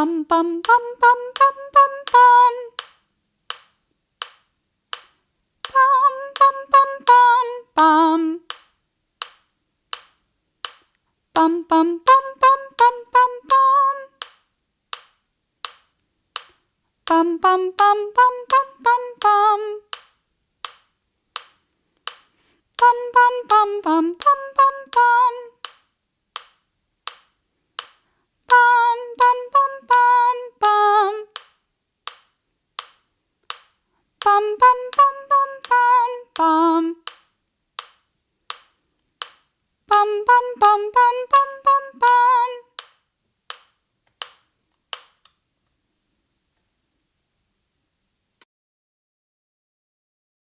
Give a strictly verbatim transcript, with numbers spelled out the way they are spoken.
Bum bum bum bum bum bum bum. Bum bum bum bum bum. Bum bum bum bum bum bum bum. Bum bum bum bum bum bum bum. Bum bum bum bum bum bum bum.